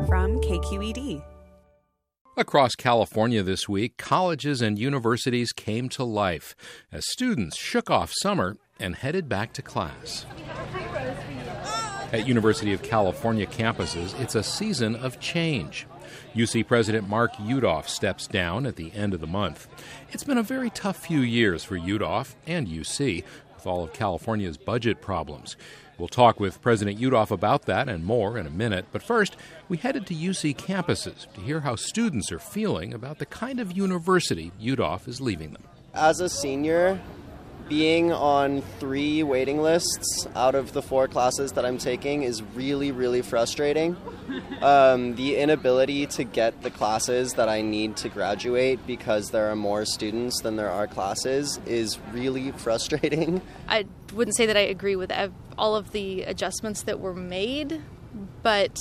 from KQED. Across California this week, colleges and universities came to life as students shook off summer and headed back to class. At University of California campuses, it's a season of change. UC President Mark Yudof steps down at the end of the month. It's been a very tough few years for Yudof and UC, with all of California's budget problems. We'll talk with President Yudof about that and more in a minute. But first, we headed to UC campuses to hear how students are feeling about the kind of university Yudof is leaving them. As a senior, being on 3 waiting lists out of the 4 classes that I'm taking is really, really frustrating. The inability to get the classes that I need to graduate because there are more students than there are classes is really frustrating. I wouldn't say that I agree with all of the adjustments that were made, but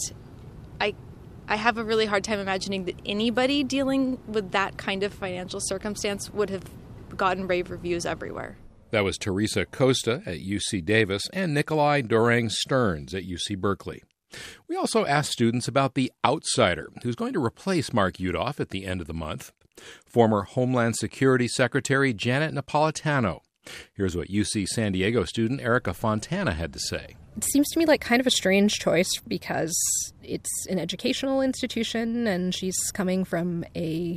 I have a really hard time imagining that anybody dealing with that kind of financial circumstance would have gotten rave reviews everywhere. That was Teresa Costa at UC Davis and Nikolai Dorang Stearns at UC Berkeley. We also asked students about the outsider who's going to replace Mark Yudof at the end of the month, former Homeland Security Secretary Janet Napolitano. Here's what UC San Diego student Erica Fontana had to say. It seems to me like kind of a strange choice because it's an educational institution and she's coming from a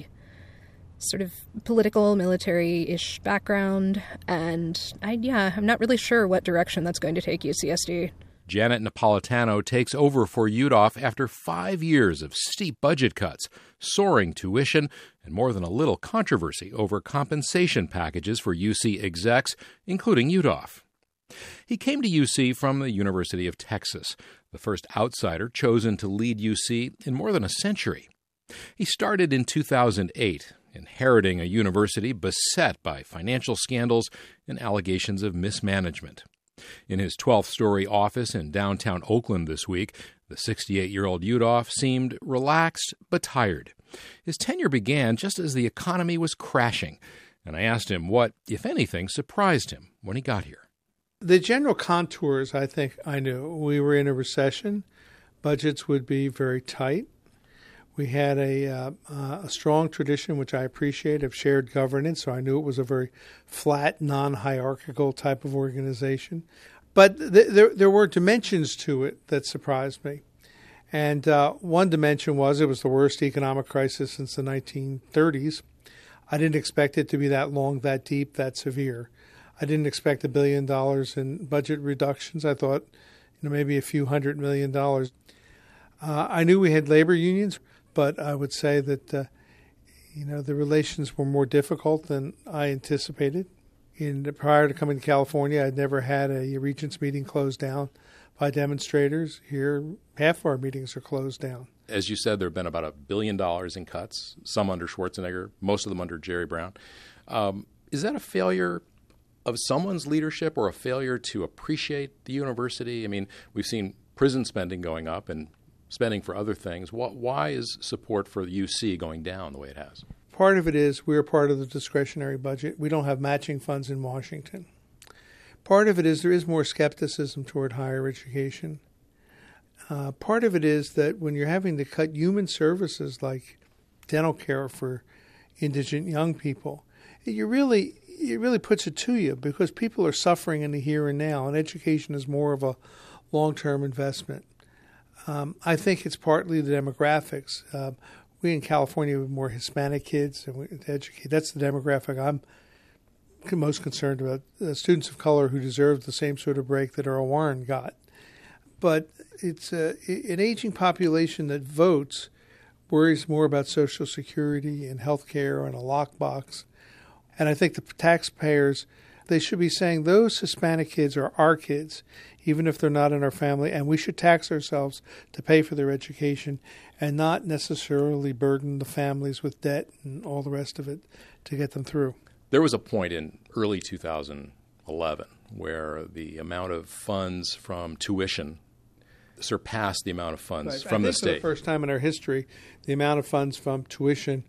sort of political, military-ish background, and I'm not really sure what direction that's going to take UCSD. Janet Napolitano takes over for Yudof after 5 years of steep budget cuts, soaring tuition, and more than a little controversy over compensation packages for UC execs, including Yudof. He came to UC from the University of Texas, the first outsider chosen to lead UC in more than a century. He started in 2008, inheriting a university beset by financial scandals and allegations of mismanagement. In his 12th-story office in downtown Oakland this week, the 68-year-old Yudof seemed relaxed but tired. His tenure began just as the economy was crashing, and I asked him what, if anything, surprised him when he got here. The general contours, I think I knew. We were in a recession. Budgets would be very tight. We had a strong tradition, which I appreciate, of shared governance, so I knew it was a very flat, non-hierarchical type of organization. But there were dimensions to it that surprised me. And one dimension was it was the worst economic crisis since the 1930s. I didn't expect it to be that long, that deep, that severe. I didn't expect $1 billion in budget reductions. I thought maybe a few $100 million. I knew we had labor unions, but I would say that, the relations were more difficult than I anticipated. Prior to coming to California, I'd never had a regents meeting closed down by demonstrators. Here, half of our meetings are closed down. As you said, there have been about $1 billion in cuts, some under Schwarzenegger, most of them under Jerry Brown. Is that a failure of someone's leadership or a failure to appreciate the university? I mean, we've seen prison spending going up and spending for other things. Why is support for the UC going down the way it has? Part of it is we're part of the discretionary budget. We don't have matching funds in Washington. Part of it is there is more skepticism toward higher education. Part of it is that when you're having to cut human services like dental care for indigent young people, it really puts it to you because people are suffering in the here and now, and education is more of a long-term investment. I think it's partly the demographics. We in California have more Hispanic kids, and we educate. That's the demographic I'm most concerned about. Students of color who deserve the same sort of break that Earl Warren got. But it's an aging population that votes worries more about Social Security and health care and a lockbox. And I think the taxpayers, they should be saying those Hispanic kids are our kids, even if they're not in our family, and we should tax ourselves to pay for their education and not necessarily burden the families with debt and all the rest of it to get them through. There was a point in early 2011 where the amount of funds from tuition surpassed the amount of funds from the state. For the first time in our history, the amount of funds from tuition,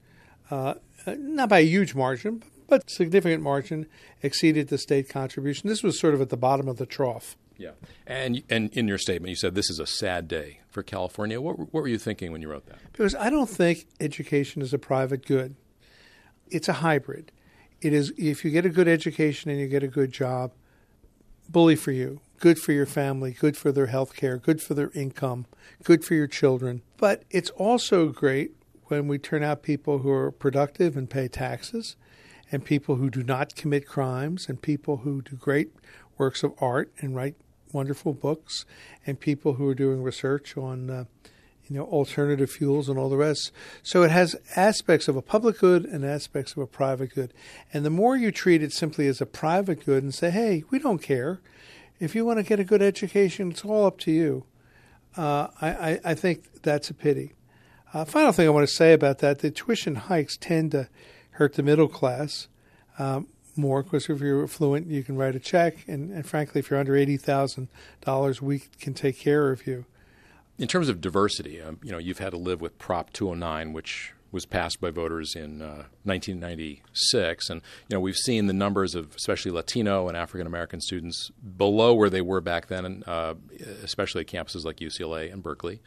not by a huge margin, but significant margin, exceeded the state contribution. This was sort of at the bottom of the trough. Yeah. And in your statement, you said this is a sad day for California. What were you thinking when you wrote that? Because I don't think education is a private good. It's a hybrid. It is, if you get a good education and you get a good job, bully for you, good for your family, good for their health care, good for their income, good for your children. But it's also great when we turn out people who are productive and pay taxes, and people who do not commit crimes, and people who do great works of art and write wonderful books, and people who are doing research on alternative fuels and all the rest. So it has aspects of a public good and aspects of a private good. And the more you treat it simply as a private good and say, hey, we don't care. If you want to get a good education, it's all up to you. I think that's a pity. Final thing I want to say about that, the tuition hikes tend to hurt the middle class more, because if you're affluent, you can write a check. And frankly, if you're under $80,000, we can take care of you. In terms of diversity, you've had to live with Prop 209, which was passed by voters in 1996. And, we've seen the numbers of especially Latino and African-American students below where they were back then, especially at campuses like UCLA and Berkeley.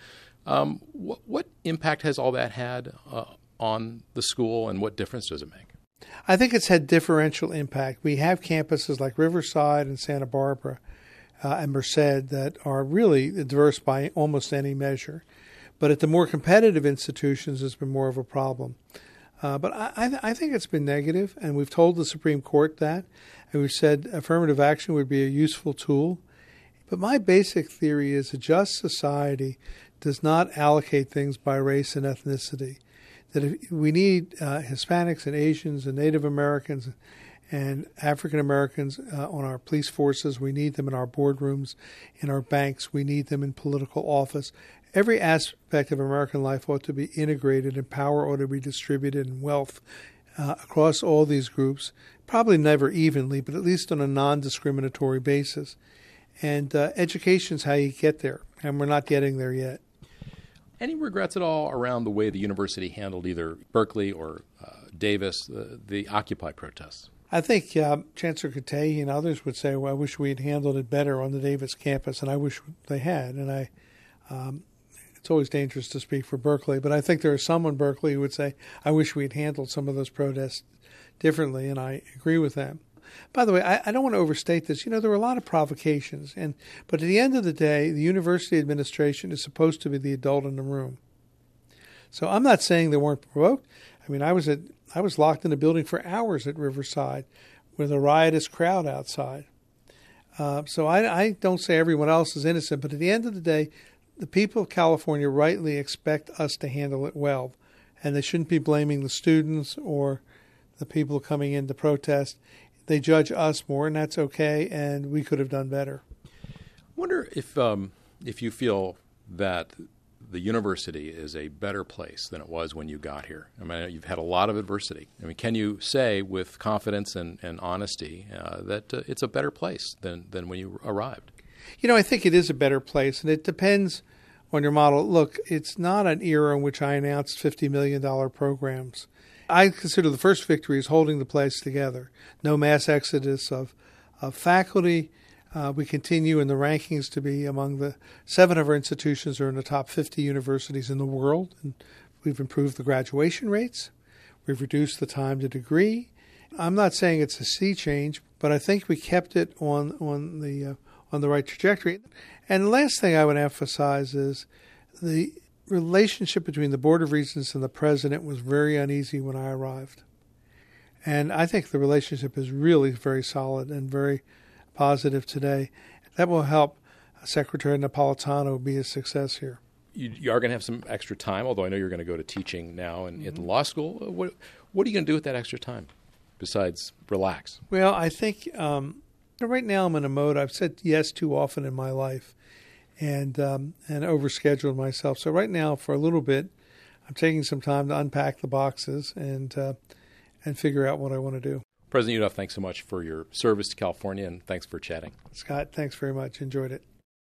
What impact has all that had on the school, and what difference does it make? I think it's had differential impact. We have campuses like Riverside and Santa Barbara and Merced that are really diverse by almost any measure. But at the more competitive institutions, it's been more of a problem. But I think it's been negative, and we've told the Supreme Court that, and we've said affirmative action would be a useful tool. But my basic theory is a just society does not allocate things by race and ethnicity. That if we need Hispanics and Asians and Native Americans and African Americans on our police forces. We need them in our boardrooms, in our banks. We need them in political office. Every aspect of American life ought to be integrated, and power ought to be distributed, and wealth across all these groups, probably never evenly, but at least on a non-discriminatory basis. And education's how you get there, and we're not getting there yet. Any regrets at all around the way the university handled either Berkeley or Davis, the Occupy protests? I think Chancellor Katehi and others would say, well, I wish we had handled it better on the Davis campus, and I wish they had. And it's always dangerous to speak for Berkeley, but I think there are some in Berkeley who would say, I wish we had handled some of those protests differently, and I agree with them. By the way, I don't want to overstate this. There were a lot of provocations, but at the end of the day, the university administration is supposed to be the adult in the room. So I'm not saying they weren't provoked. I mean, I was locked in a building for hours at Riverside with a riotous crowd outside. So I don't say everyone else is innocent, but at the end of the day, the people of California rightly expect us to handle it well, and they shouldn't be blaming the students or the people coming in to protest. They judge us more, and that's okay, and we could have done better. I wonder if you feel that the university is a better place than it was when you got here. I mean, you've had a lot of adversity. I mean, can you say with confidence and honesty that it's a better place than when you arrived? I think it is a better place, and it depends on your model. Look, it's not an era in which I announced $50 million programs. I consider the first victory is holding the place together. No mass exodus of faculty. We continue in the rankings to be among the 7 of our institutions are in the top 50 universities in the world. And we've improved the graduation rates. We've reduced the time to degree. I'm not saying it's a sea change, but I think we kept it on the right trajectory. And the last thing I would emphasize is the relationship between the Board of Regents and the president was very uneasy when I arrived. And I think the relationship is really very solid and very positive today. That will help Secretary Napolitano be a success here. You are going to have some extra time, although I know you're going to go to teaching now in law school. What are you going to do with that extra time besides relax? Well, I think right now I'm in a mode, I've said yes too often in my life and overscheduled myself. So right now, for a little bit, I'm taking some time to unpack the boxes and figure out what I want to do. President Yudof, thanks so much for your service to California, and thanks for chatting. Scott, thanks very much. Enjoyed it.